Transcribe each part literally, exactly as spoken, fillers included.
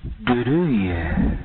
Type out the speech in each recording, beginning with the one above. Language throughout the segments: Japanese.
ブルーイエ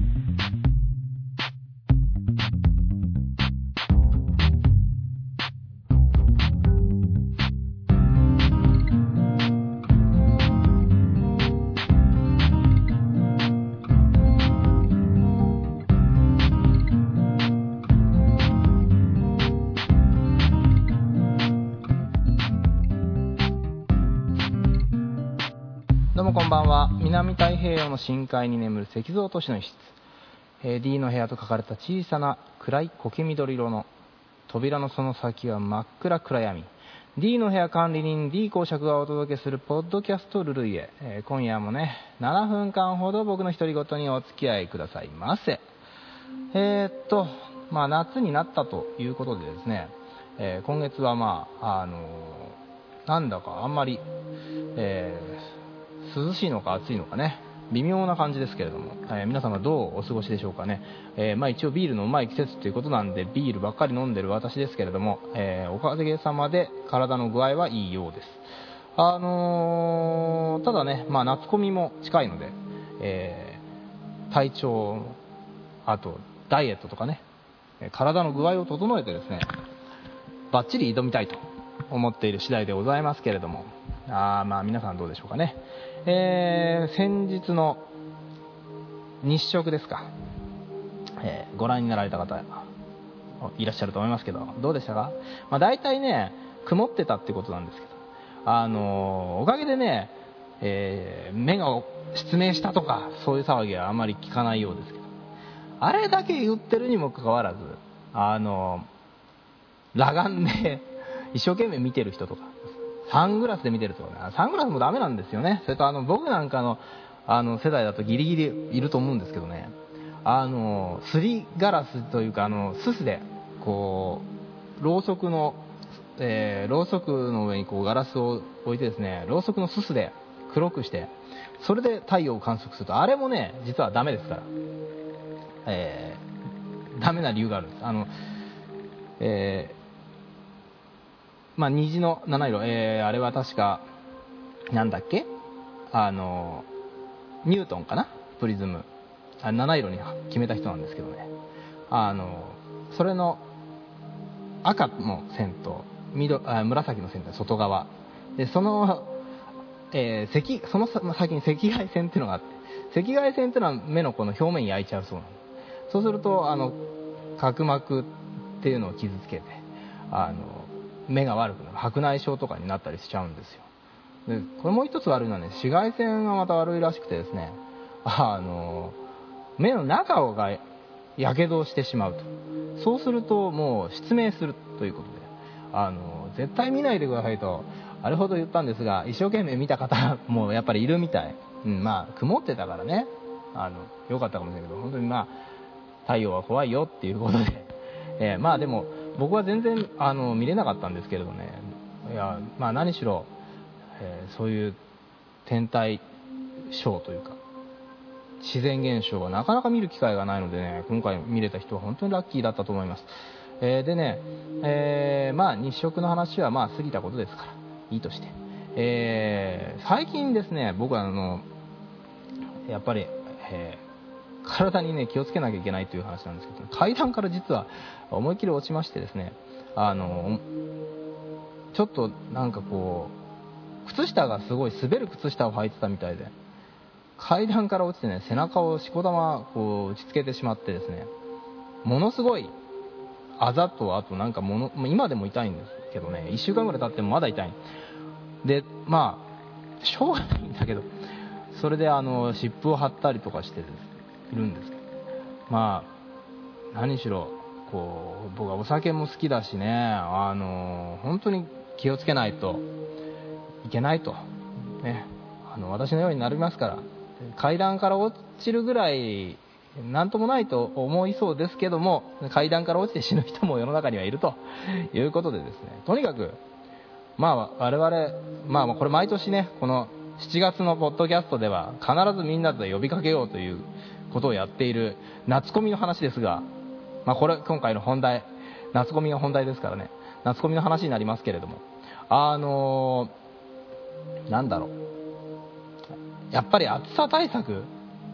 どうもこんばんは。南太平洋の深海に眠る石像都市の一室、えー、D の部屋と書かれた小さな暗い苔緑色の扉のその先は真っ暗暗闇。 D の部屋管理人 D 公爵がお届けするポッドキャストルルイエ、えー、今夜もねななふんかんほど僕の独り言にお付き合いくださいませ。えー、っとまあ夏になったということでですね、えー、今月はまああのー、なんだかあんまり、えー涼しいのか暑いのかね微妙な感じですけれども、えー、皆様どうお過ごしでしょうかね。えーまあ、一応ビールのうまい季節ということなんでビールばっかり飲んでる私ですけれども、えー、おかげさまで体の具合はいいようです。あのー、ただね、まあ、夏コミも近いので、えー、体調あとダイエットとかね体の具合を整えてですねバッチリ挑みたいと思っている次第でございますけれども、あまあ皆さんどうでしょうかね。えー、先日の日食ですか、えー、ご覧になられた方いらっしゃると思いますけどどうでしたか。まあ、大体ね曇ってたってことなんですけど、あのー、おかげでね、えー、目が失明したとかそういう騒ぎはあまり聞かないようですけど、あれだけ言ってるにもかかわらずあのー、裸眼で一生懸命見てる人とかサングラスで見てるとかね、サングラスもダメなんですよね。それとあの僕なんかのあの世代だとギリギリいると思うんですけどね、あのすりガラスというかあのすすでこうろうそくの、えー、ろうそくの上にこうガラスを置いてですね、ろうそくのすすで黒くしてそれで太陽を観測するとあれもね実はダメですから、えー、ダメな理由があるんです。あの、えーまあ、虹の七色、えー、あれは確かなんだっけあのニュートンかな、プリズムあ七色に決めた人なんですけどね、あのそれの赤の線と緑あ紫の線って外側でその、えー、赤その先に赤外線っていうのがあって赤外線っていうのは目のこの表面に焼いちゃうそうなの。そうするとあの角膜っていうのを傷つけてあの目が悪くなる白内障とかになったりしちゃうんですよ。でこれもう一つ悪いのはね紫外線がまた悪いらしくてですね、あの目の中がやけどをしてしまうと。そうするともう失明するということであの絶対見ないでくださいとあれほど言ったんですが一生懸命見た方もやっぱりいるみたい、うん、まあ曇ってたからねあのよかったかもしれないけど本当にまあ太陽は怖いよっていうことで、えー、まあでも僕は全然あの見れなかったんですけれどね、いやまあ何しろ、えー、そういう天体ショーというか自然現象はなかなか見る機会がないのでね今回見れた人は本当にラッキーだったと思います。えー、でね、えー、まあ日食の話はまあ過ぎたことですからいいとして、えー、最近ですね僕はあのやっぱり、えー体にね気をつけなきゃいけないという話なんですけど、階段から実は思いっきり落ちましてですね、あのちょっとなんかこう靴下がすごい滑る靴下を履いてたみたいで階段から落ちてね背中をしこたまこう打ちつけてしまってですね、ものすごいあざとあとなんかもの今でも痛いんですけどねいっしゅうかんぐらい経ってもまだ痛いで、まあしょうがないんだけどそれであの湿布を貼ったりとかしてですねいるんですけど、まあ何しろこう僕はお酒も好きだしねあの本当に気をつけないといけないと、ね、あの私のようになりますから階段から落ちるぐらいなんともないと思いそうですけども階段から落ちて死ぬ人も世の中にはいるということでですね、とにかくまあ我々まあこれ毎年ねこのしちがつのポッドキャストでは必ずみんなで呼びかけようということをやっている夏コミの話ですが、まあ、これ今回の本題夏コミが本題ですからね夏コミの話になりますけれども、あのー、なんだろうやっぱり暑さ対策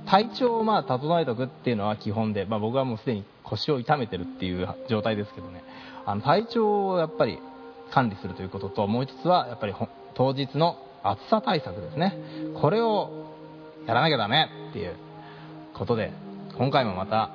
体調をまあ整えておくっていうのは基本で、まあ、僕はもうすでに腰を痛めてるっていう状態ですけどね、あの体調をやっぱり管理するということと、もう一つはやっぱり当日の暑さ対策ですね。これをやらなきゃダメっていうことで、今回もまた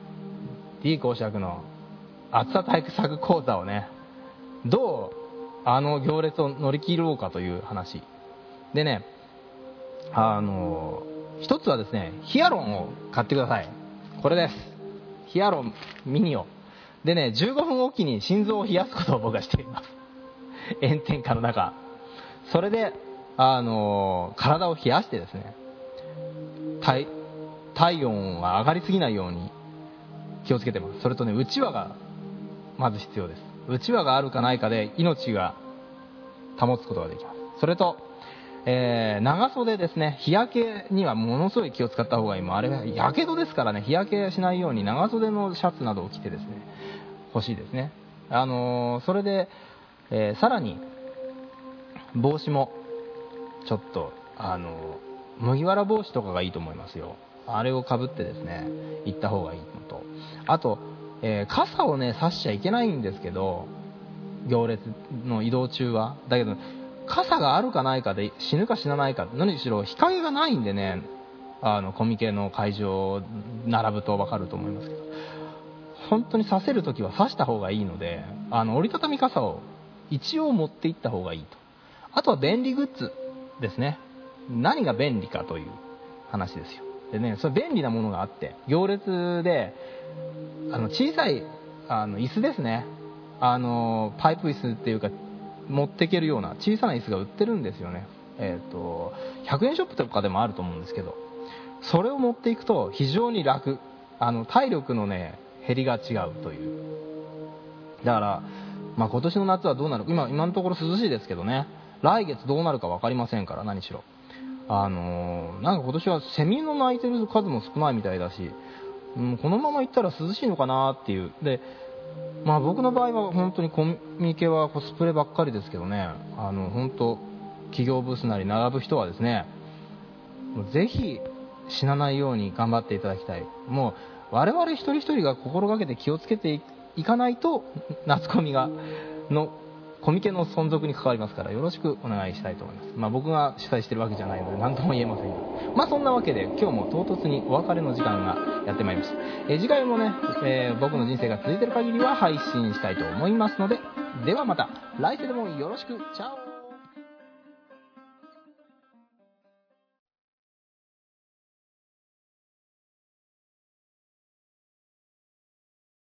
D 講釈の暑さ対策講座をね、どうあの行列を乗り切ろうかという話でね、あの一つはですね、ヒアロンを買ってください。これです。ヒアロンミニをでね、じゅうごふんおきに心臓を冷やすことを僕はしています。炎天下の中、それであの体を冷やしてですね、体体温が上がりすぎないように気をつけてます。それとね、うちわがまず必要です。うちわがあるかないかで命が保つことができます。それと、えー、長袖ですね。日焼けにはものすごい気を使った方がいい。もうあれはやけどですからね、日焼けしないように長袖のシャツなどを着てですね、欲しいですね。あのー、それで、えー、さらに帽子もちょっとあのー、麦わら帽子とかがいいと思いますよ。あれをかぶってですね行った方がいいのと、あと、えー、傘をね差しちゃいけないんですけど、行列の移動中はだけど傘があるかないかで死ぬか死なないか、何しろ日陰がないんでね、あのコミケの会場並ぶと分かると思いますけど、本当に差せるときは差した方がいいので、あの折りたたみ傘を一応持っていった方がいいと。あとは便利グッズですね。何が便利かという話ですよ。でね、それ便利なものがあって、行列であの小さいあの椅子ですね、あのパイプ椅子っていうか持っていけるような小さな椅子が売ってるんですよね。えーと、ひゃくえんショップとかでもあると思うんですけど、それを持っていくと非常に楽、あの体力のね減りが違うという。だから、まあ、今年の夏はどうなる、今今のところ涼しいですけどね、来月どうなるか分かりませんから、何しろあのー、なんか今年はセミの鳴いてる数も少ないみたいだし、うん、このまま行ったら涼しいのかなっていう。で、まあ、僕の場合は本当にコミケはコスプレばっかりですけどね、あの本当企業ブースなり並ぶ人はですね、ぜひ死なないように頑張っていただきたい。もう我々一人一人が心がけて気をつけていかないと夏コミがのコミケの存続に関わりますから、よろしくお願いしたいと思います。まあ、僕が主催してるわけじゃないので何とも言えませんが、まあそんなわけで今日も唐突にお別れの時間がやってまいりました。えー、次回もね、えー、僕の人生が続いている限りは配信したいと思いますので、ではまた来世でもよろしく。チャオ。